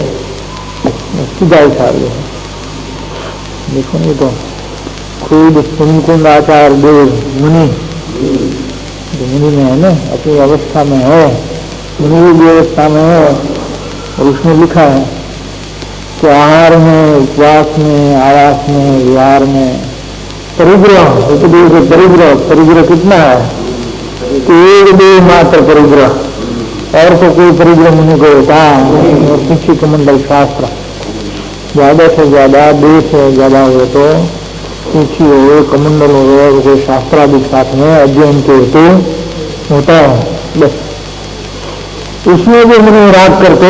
सीधा हिसाब है. देखो नहीं तो खुद कुंकुंद आचार्य देव मुनि, जो मुनि में है ना, अपनी अवस्था में है, मुनि की अवस्था में है, और उसमें लिखा है कि आहार में, उपवास में, आवास में, विहार में परिग्रह, उपदेश परिग्रह. परिग्रह कितना है कि एक दो मात्र परिग्रह, और तो कोई परिग्रह मुनि को होता है. और किसी कमंडल शास्त्र ज्यादा से ज्यादा, देश से ज्यादा हो तो सूची हो, कमंडल हो, कोई शास्त्रादिक साथ में अध्ययन के हेतु होता है. बस उसमें भी मुनि राग करते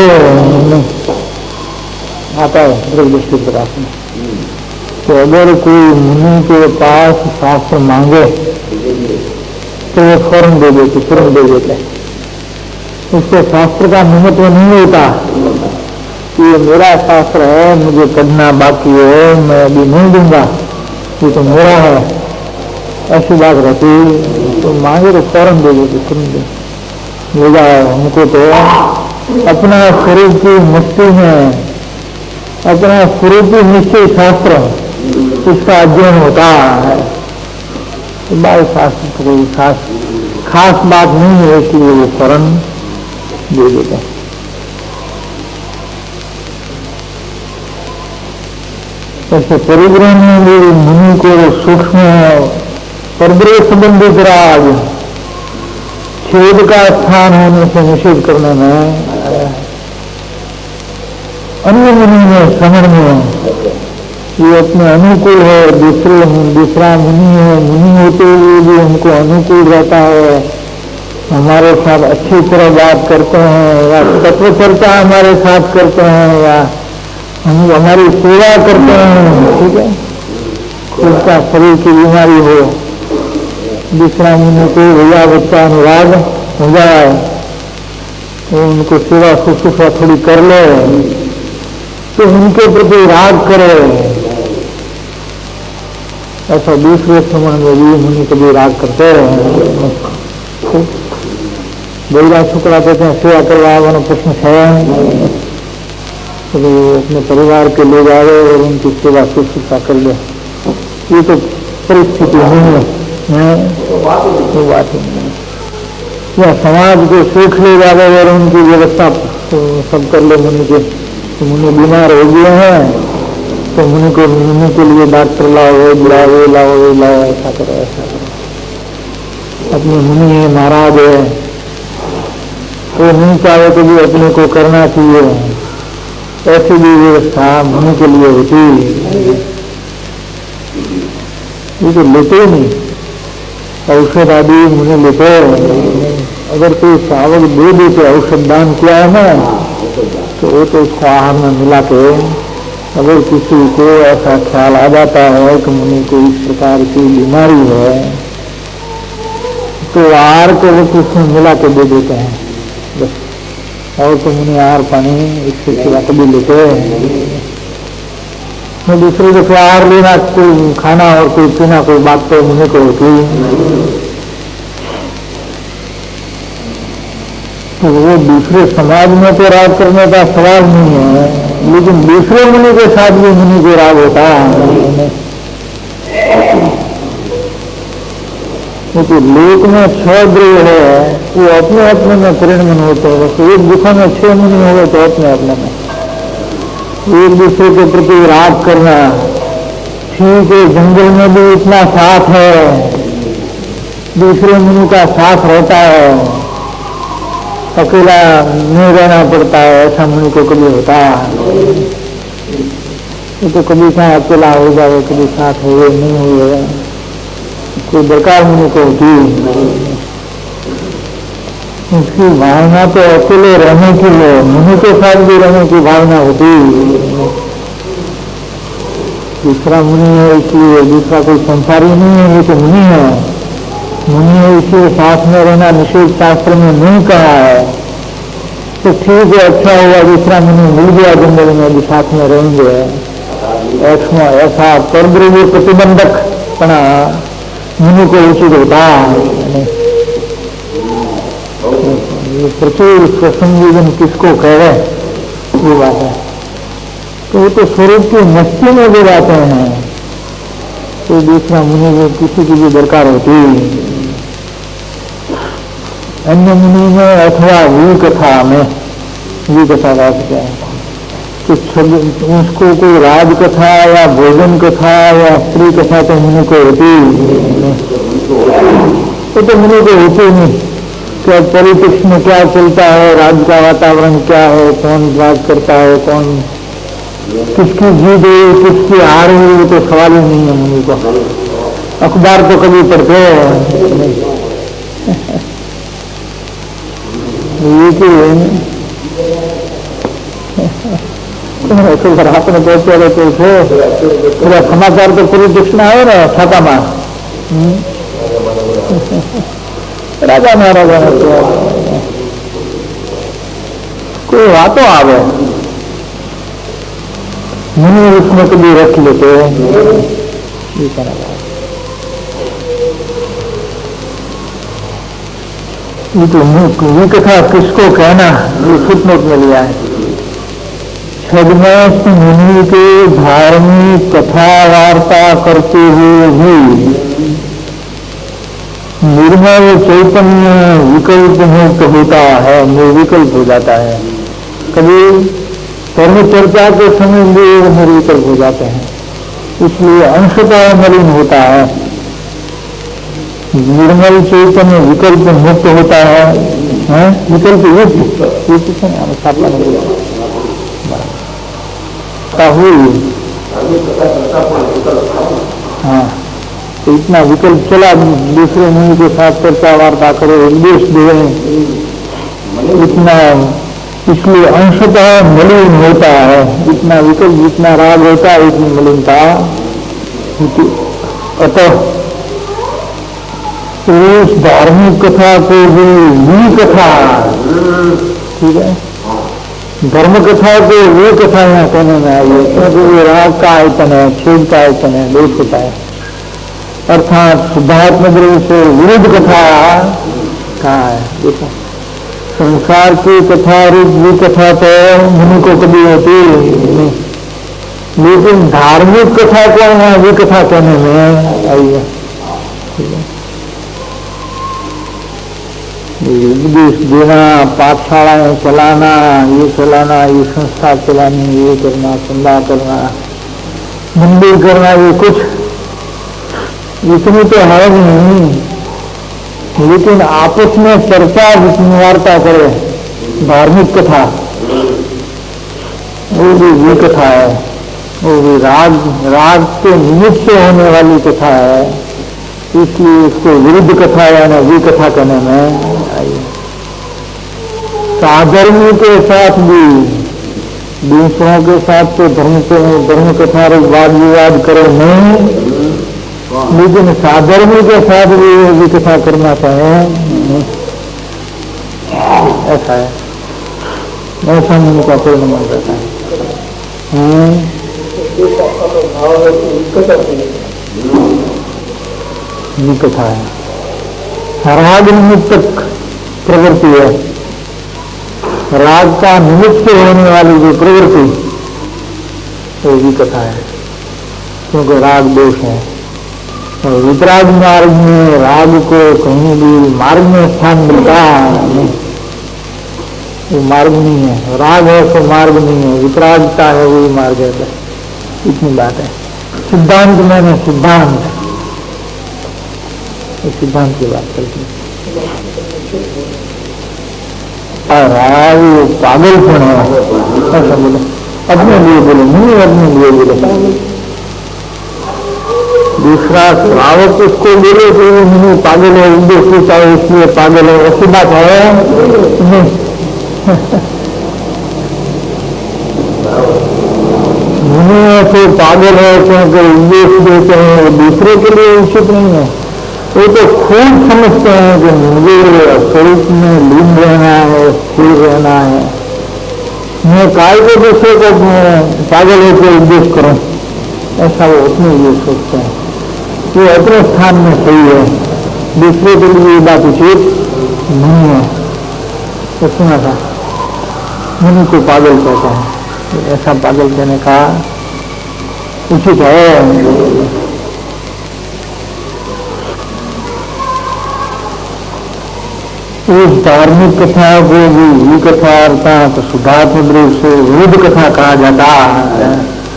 आता है दृष्टि प्रकाश में. तो अगर कोई मुनि के पास शास्त्र मांगे तो वो फौरन दे देते, तुरंत दे देते. उसको शास्त्र का महत्व नहीं होता कि ये मेरा शास्त्र है, मुझे पढ़ना बाकी है, मैं अभी नहीं दूंगा, ये तो मेरा है, ऐसी बात रहती. तो मांगे तो फौरन दे देते, तुरंत ले जाओ. हमको तो अपना स्वरूप की मस्ती में, अपना स्वरूप की निश्चय शास्त्र, इसका अध्ययन होता है. तो बाल शास्त्र तो कोई खास बात नहीं है कि वो फौरन दे देते. ऐसे परिग्रह में भी मुनि को सूक्ष्म परब्रह्म संबंधित राग छेद का स्थान होने से निषेध करने में अन्य मुनि में श्रवण में ये अपने अनुकूल है. दूसरा मुनि है, मुनि होते हुए भी हमको अनुकूल रहता है, हमारे साथ अच्छी तरह बात करते हैं, या तत्व चर्चा हमारे साथ करते हैं, या हम हमारी सेवा करते हैं. ठीक है, खुद का शरीर की बीमारी हो, दूसरा मुनि को भैया बच्चा अनुराग हो जाए तो उनको सेवा शुश्रूषा थोड़ी कर ले, तो उनके प्रति राग करे. ऐसा दूसरे समय में भी मुनि कभी राग करते हैं. बैरा शुक्ला कहते हैं सेवा करवाना प्रश्न है, तो अपने परिवार के लोग आए और उनकी सेवा शुश्रूषा कर ले. ये तो परिस्थिति नहीं है, वो बात ही नहीं. या समाज को सूख ले जावे और उनकी व्यवस्था सब कर ले मुनि के. तो मुनि बीमार हो गए हैं तो मुनि के लिए डॉक्टर लाओ, बुलाओ, लाओ, ऐसा करो, ऐसा करो. अपने मुनि है, महाराज है, वो नहीं चाहे तो भी अपने को करना चाहिए, ऐसी भी व्यवस्था मुनि के लिए होती। ये तो लेते ही नहीं, औषध आदि मुनि लेते। अगर कोई सावक दे देते औषध दान किया है ना, तो वो तो उसको आहार में मिला के, अगर किसी को ऐसा ख्याल आ जाता है कि मुनि को इस प्रकार की बीमारी है, तो आहार को वो उसमें मिला के दे देते हैं बस। और तो मुनि आहार पानी इसके सिवा कभी लेते हैं। दूसरे को आहार लेना, कोई खाना और कोई पीना, कोई बात तो मुनि को होती। तो वो दूसरे समाज में तो राग करने का सवाल नहीं है, लेकिन दूसरे मुनि के साथ भी मुनि को राग होता है। तो लोक में 6 ग्रह है, वो अपने अपने में परिणमन होते हैं। बस एक गुफा में 6 मुनि हो गए तो अपने अपने में एक दूसरे के प्रति राग करना। ठीक है, जंगल में भी इतना साथ है, दूसरे मुनि का साथ रहता है, अकेला नहीं रहना पड़ता है, ऐसा मुनि को कभी होता है। तो कभी कहाँ अकेला हो जाए, कभी साथ हुए नहीं हुए, कोई दरकार मुनि को होती। उसकी भावना तो अकेले रहने की है, मुनि के साथ भी रहने की भावना होती। दूसरा मुनि है इसलिए, दूसरा कोई संसारी नहीं है, ये तो मुनि है। मुनि है इसलिए साथ में रहना निषेध शास्त्र में नहीं कहा है। तो ठीक है, अच्छा हुआ दूसरा मुनि मिल गया, जंगल में भी साथ में रहेंगे। ऐसा परद्रव्य प्रतिबंधक पना मुनि को उचित होता है। प्रचुर स्वसंजीवन किसको कह रहे, ये बात है। तो वो तो स्वरूप की मस्ती में भी जाते हैं, तो दूसरा मुनि को किसी की भी दरकार होती। अन्य मुनि में अथवा विकथा में, विकथा का क्या है तो उसको कोई राज कथा या भोजन कथा या स्त्री कथा तो मुनि को होती, तो मुनि को होती नहीं। क्या पॉलिटिक्स में क्या चलता है, राज्य का वातावरण क्या है, कौन राज करता है, कौन किसकी जीत हुई, किसकी हार हुई, वो तो सवाल ही नहीं है मुनि को। अखबार तो कभी पढ़ते ये कि आपने पहुंचे रहते थे, पूरा समाचार तो पॉलिटिक्स में आए ना, छापा मार राजा महाराजा कोई बातों आवे, मुनि उसमें कभी रख लेते। ये तो कथा किसको कहना, ये फुटनोट में लिया है। छद्मस्त मुनि के धार्मिक कथा वार्ता करते हुए भी निर्मल चैतन्य विकल्प मुक्त होता है, निर्विकल्प हो जाता है। कभी धर्म चर्चा के समय भी निर्विकल्प हो जाते हैं, इसलिए अंशतः मलिन होता है। निर्मल चैतन्य विकल्प मुक्त होता है, विकल्प युक्त हाँ, तो इतना विकल्प चला, दूसरे मुनि के साथ चर्चा वार्ता करो, उपदेश दे, इतना, इसलिए अंशतः मलिन होता है। जितना विकल्प, जितना राग होता है, इतनी मलिनता होती। अतः उस धार्मिक कथा को भी कथा, ठीक है, धर्म कथा को वो कथा यहाँ कहने में आई है, क्योंकि ये राग का आयतन है, छेद का आयतन है, दोष होता है। अर्थात शुद्धात्म द्रव्य से विरुद्ध कथा कहाँ है? देखो, संसार की कथा रूप विकथा तो मुनि को कभी होती नहीं, लेकिन धार्मिक कथा को यहाँ विकथा कहने में आई है। उपदेश देना, पाठशालाएं चलाना, ये चलाना, ये संस्था चलानी, ये करना, संधा करना, मंदिर करना, ये कुछ इतनी तो है नहीं, लेकिन आपस में चर्चा वार्ता करे, धार्मिक कथा, वो भी विकथा है, वो भी राग के निमित्त से होने वाली कथा है, इसलिए उसको विरुद्ध कथा यानी विकथा कहने में आई। साधर्मी के साथ भी, दूसरों के साथ तो धर्म कथा वाद विवाद करे नहीं, लेकिन साधर्मी के साथ भी विकथा करना चाहे ऐसा है, ऐसा मन का परिणाम रहता है। विकथा है, राग निमित्तक प्रवृत्ति है, राग का निमित्त से होने वाली जो प्रवृत्ति वो विकथा है, क्योंकि राग दोष है। और वितराग मार्ग में राग को कहीं भी मार्ग में स्थान मिलता नहीं, वो मार्ग नहीं है, राग है तो मार्ग नहीं है, वितरागता है वही मार्ग है, इतनी बात है। सिद्धांत मैंने सिद्धांत, सिद्धांत की बात करती है। राग पागलपन है ऐसा बोले, अपने लिए बोले नहीं, अपने लिए बोले। दूसरा श्रावक उसको बोले कि मुझे पागल है, उपदेश देता है इसलिए पागल है, ऐसी बात है नहीं। मुझे ऐसे पागल है क्योंकि उपदेश देते हैं, वो दूसरे के लिए उचित नहीं है। वो तो खूब समझते हैं कि मुझे स्वरूप में लीन रहना है, स्थिर रहना है, मैं काय को दूसरे को पागल होकर उपदेश करूं, ऐसा वो अपने लिए सोचते हैं। वो अपने स्थान में सही है, दूसरे के लिए ये बात उचित नहीं है। तो सुना था, मुनि को पागल कहता है, ऐसा पागल कहने का उचित है। उस धार्मिक कथा को भी विकथा अर्थात शुद्धात्म रूप से विरुद्ध कथा कहा जाता है।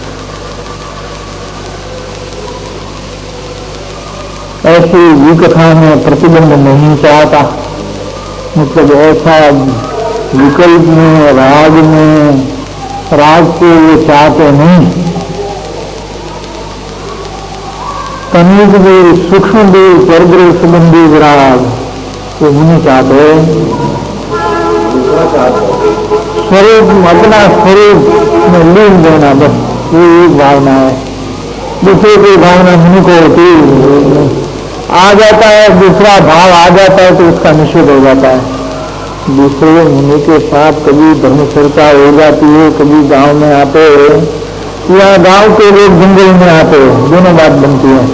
ऐसी विकथा में प्रतिबंध नहीं चाहता, मतलब ऐसा विकल्प में राग को वो चाहते नहीं। तनिक भी सूक्ष्म भी परद्रव्य संबंधी विराग वो नहीं चाहते, स्वरूप अपना स्वरूप में लीन देना, बस ये एक भावना है। दूसरे की भावना मुनि को होती आ जाता है, दूसरा भाव आ जाता है तो उसका निषेध हो जाता है। दूसरे मुनि के साथ कभी धर्म चर्चा हो जाती है, कभी गांव में आते या गांव के लोग जंगल में आते, दोनों बात बनती है।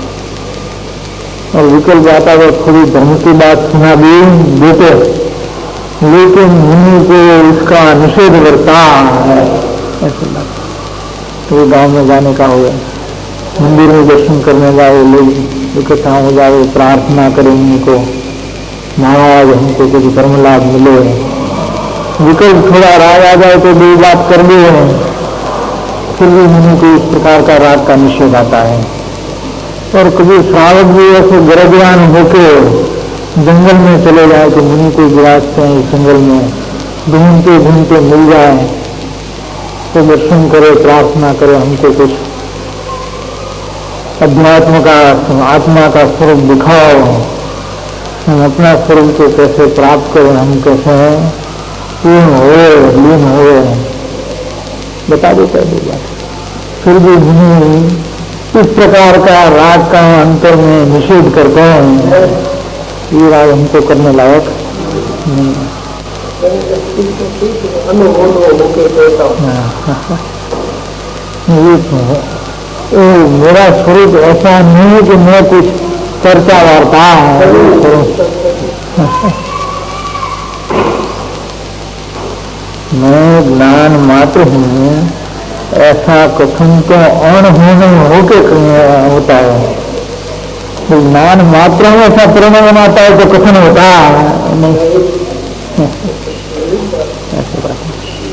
और विकल्प आता है थोड़ी धर्म की बात सुना भी देते, लेकिन मुनि को इसका निषेध करता है, ऐसी बात। तो गांव में जाने का हो, मंदिर में दर्शन करने जाए, लोग इकट्ठा हो जाए, प्रार्थना करें उनको, महाराज हमको कुछ धर्म लाभ मिले। विकल्प थोड़ा राग आ जाए तो दो बात कर ले, फिर भी मुनि को इस प्रकार का राग का निषेध आता है। और कभी श्रावक भी ऐसे गरजवान होके जंगल में चले जाए तो मुनि को गिराते हैं, जंगल में ढूंढते ढूंढते मिल जाए तो दर्शन करे, प्रार्थना करे, हमको कुछ अध्यात्म का आत्मा का स्वरूप दिखाओ, हम अपना स्वरूप को कैसे प्राप्त करें, हम कैसे पूर्ण हो, लीन हो, बता देता है बात। फिर भी मुनि इस प्रकार का राग का अंतर में निषेध करते हैं, ये राग हमको करने लायक नहीं। मेरा स्वरूप ऐसा नहीं है कि मैं कुछ चर्चा वार्ता मैं ज्ञान मात्र हूँ, ऐसा कथन तो अणहोने होके होता है। तो ज्ञान मात्रा में ऐसा परिणाम आता है तो कथन होता नहीं, ऐसे बात।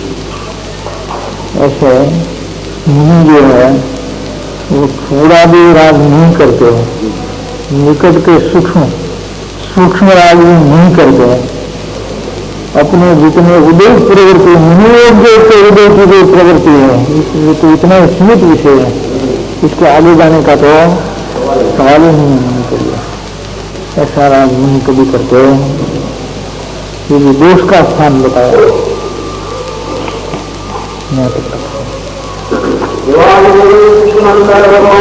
ऐसे मुनि जो है वो थोड़ा भी राग नहीं करते, निकट के सूक्ष्म राग भी नहीं करते, अपने जितने उदय प्रवृत्ति मनोयोग के उदय की जो प्रवृत्ति है ये तो इतना सीमित विषय है, इसके आगे जाने का तो सवाल ही नहीं है मुनि के लिए। ऐसा राज मुनि कभी करते ये दोष का स्थान बताया। मैं तो